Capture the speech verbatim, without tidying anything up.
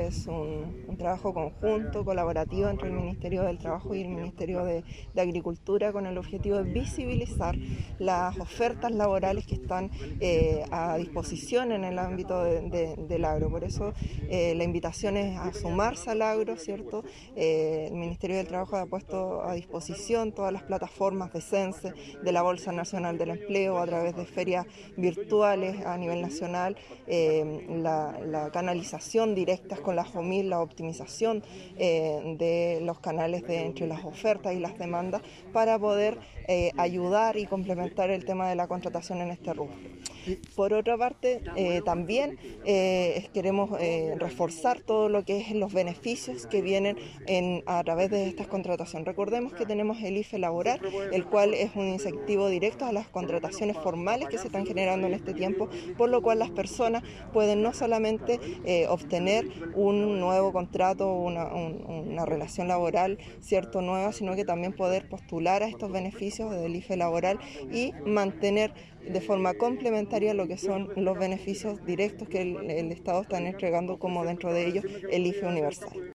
es un, un trabajo conjunto, colaborativo entre el Ministerio del Trabajo y el Ministerio de, de Agricultura, con el objetivo de visibilizar las ofertas laborales que están eh, a disposición en el ámbito de, de, del agro. Por eso eh, la invitación es a sumarse al agro, ¿cierto? Eh, el Ministerio del Trabajo ha puesto a disposición todas las plataformas de Sense, de la Bolsa Nacional del Empleo, a través de ferias virtuales a nivel nacional, eh, la, la canalización directa con la FOMIL, la optimización eh, de los canales de, entre las ofertas y las demandas para poder eh, ayudar y complementar el tema de la contratación en este rubro. Por otra parte, eh, también eh, queremos eh, reforzar todo lo que es los beneficios que vienen en, a través de estas contrataciones. Recordemos que tenemos el I F E laboral, el cual es un incentivo directo a las contrataciones formales que se están generando en este tiempo, por lo cual las personas pueden no solamente eh, obtener un nuevo contrato, una, un, una relación laboral, cierto, nueva, sino que también poder postular a estos beneficios del I F E laboral y mantener de forma complementaria lo que son los beneficios directos que el, el Estado está entregando, como dentro de ellos el I F E universal.